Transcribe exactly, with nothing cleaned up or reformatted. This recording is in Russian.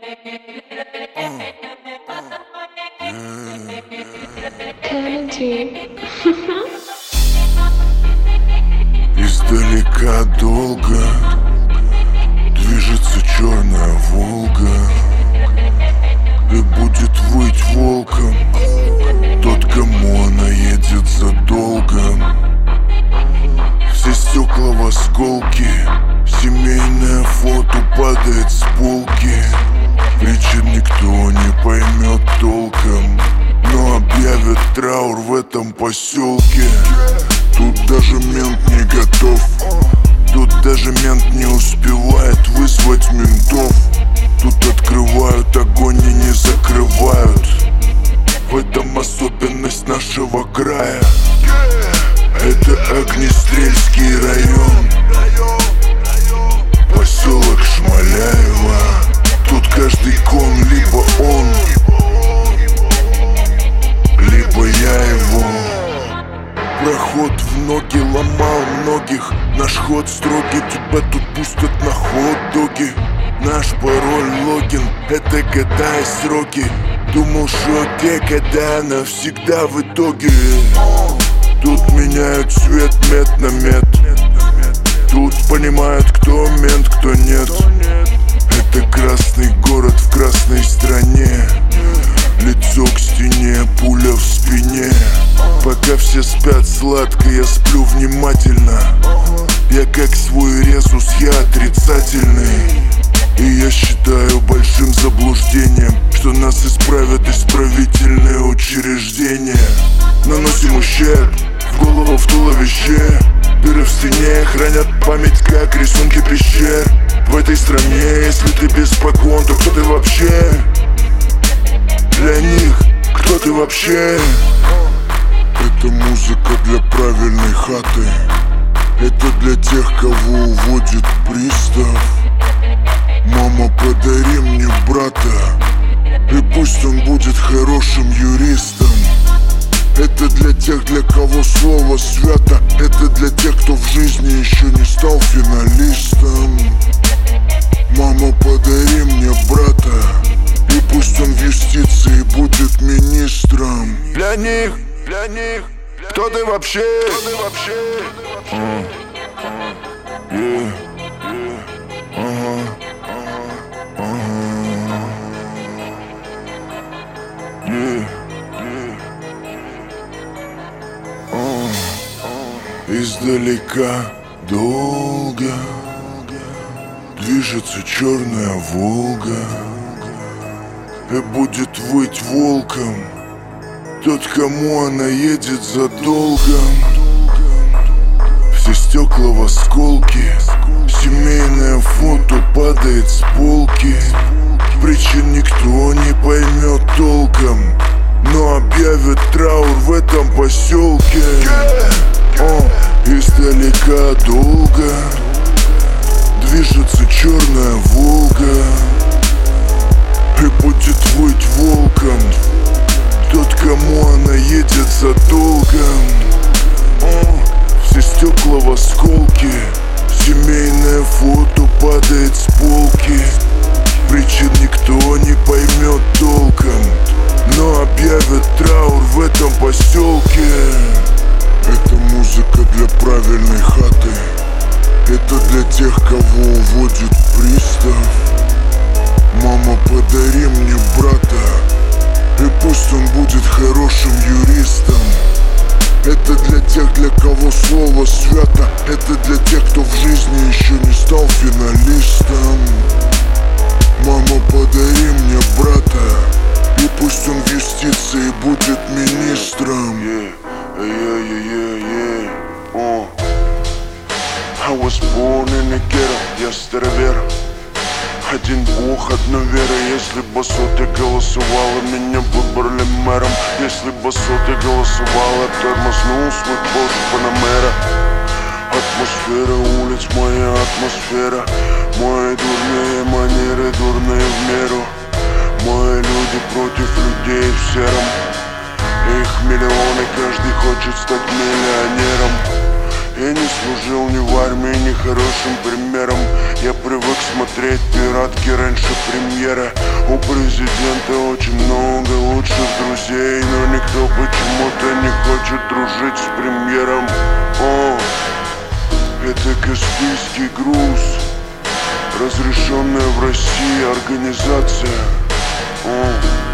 Издалека долго движется черная Волга, и будет выть волком тот, кому она едет за долгом. Все стекла в осколки, семейное фото падает с полки. Причин никто не поймет толком, но объявят траур в этом поселке. Тут даже мент не готов, тут даже мент не успевает вызвать ментов. Тут открывают огонь и не закрывают. В этом особенность нашего края. Это Огнестрельский район, поселок Шмаляева. Тут каждый кон либо он, либо я его. Проход в ноги ломал многих. Наш ход строгий, тебя тут пустят на хот-доги. Наш пароль логин, это года и сроки. Думал, что окей, когда навсегда в итоге. Тут меняют цвет мед на мед. Тут понимают, кто мент, кто нет. Это красный город в красной стране. Лицо к стене, пуля в спине. Пока все спят сладко, я сплю внимательно. Я как свой резус, я отрицательный. И я считаю большим заблуждением, что нас исправят исправительные учреждения. Наносим ущерб в голову, в туловище. Дыры в стене хранят память, как рисунки пещер. В этой стране, если ты без погон, то кто ты вообще? Для них, кто ты вообще? Это музыка для правильной хаты. Это для тех, кого уводит пристав. Мама, подари мне брата, и пусть он будет хорошим юристом. Это для тех, для кого слово свято. Это для тех, кто в жизни еще не стал финалистом. Мама, подари мне брата, и пусть он в юстиции будет министром. Для них, для них, кто ты вообще? Кто ты вообще? Uh, uh, yeah, yeah, uh-huh, uh-huh, uh-huh. Yeah, yeah, uh, uh. Издалека долго движется черная Волга, и будет выть волком тот, кому она едет за долгом. Все стекла в осколки, семейное фото падает с полки. Причин никто не поймет толком, но объявят траур в этом поселке. О, издалека долго движется черная Волга, и будет выть волком тот, кому она едет за долгом. О, все стекла в осколки, семейное фото падает с полки. Причин никто не поймет толком, но объявят траур в этом поселке. Это музыка для правильной хаты. Это для тех, кого уводит пристав. Мама, подари мне брата, и пусть он будет хорошим юристом. Это для тех, для кого слово свято. Это для тех, кто в жизни еще не стал финалистом. Мама, подари мне брата, и пусть он в юстиции будет министром. Yeah, yeah, yeah, yeah, yeah. Oh. I was born in a ghetto, я старовер. Один бог, одна вера. Если бы соты голосовала, меня выбрали мэром. Если бы соты голосовала, тормознул свой Porsche Panamera. Атмосфера улиц, моя атмосфера. Мои дурные манеры, дурные в меру. Мои люди против людей в сером. Их миллионы, каждый хочет стать миллионером. Я не служил ни в армии, ни хорошим примером. Я привык смотреть пиратки раньше премьеры. У президента очень много лучших друзей, но никто почему-то не хочет дружить с премьером. О, это Каспийский груз, разрешенная в России организация. О.